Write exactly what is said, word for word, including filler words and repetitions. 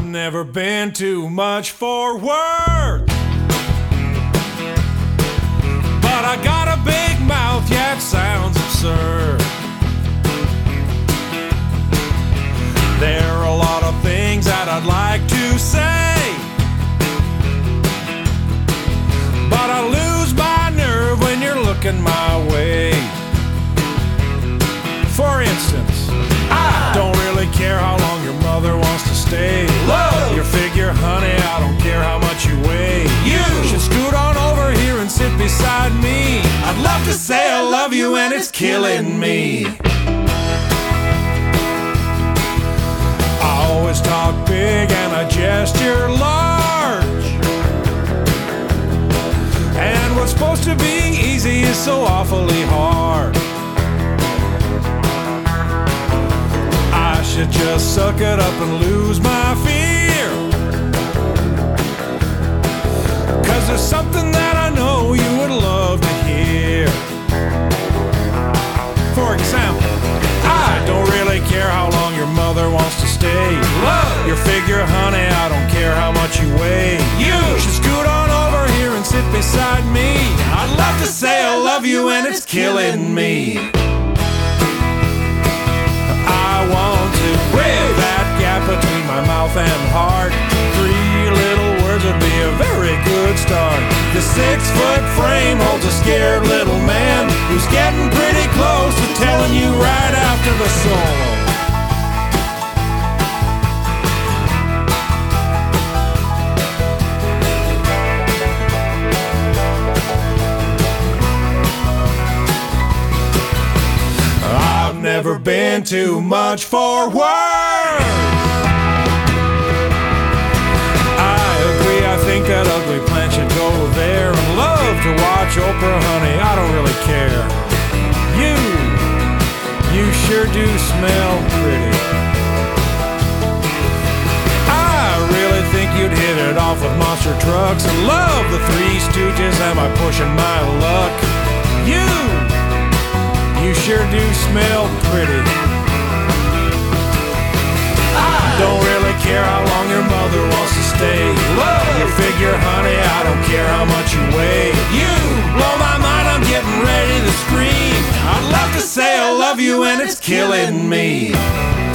Never been too much for words, but I got a big mouth, yeah, it sounds absurd. There are a lot of things that I'd like to say, but I lose my nerve when you're looking my way. For instance, I don't really care how long your mother wants to stay. Love your figure, honey, I don't care how much you weigh. You should scoot on over here and sit beside me. I'd love to say I love you and it's killing me. I always talk big and I gesture large, and what's supposed to be easy is so awfully hard. I should just suck it up and lose my fear, 'cause there's something that I know you would love to hear. For example, I don't really care how long your mother wants to stay. Love your figure, honey, I don't care how much you weigh. You should scoot on over here and sit beside me. I'd love to say I love you and it's killing me. I want to bridge that gap between my mouth and heart. Three little words would be a very good start. The six-foot frame holds a scared little man who's getting pretty close to telling you right after the solo. I've never been too much for words. I agree, I think that ugly plant should go there. And love to watch Oprah, honey, I don't really care. You, you sure do smell pretty. I really think you'd hit it off with monster trucks. And love the Three Stooges, am I pushing my luck? You, you sure do smell pretty. I don't really care how long your mother wants to stay. Love your figure, honey, I don't care how much you weigh. You blow my mind, I'm getting ready to scream. I'd love to say I love you and it's killing me.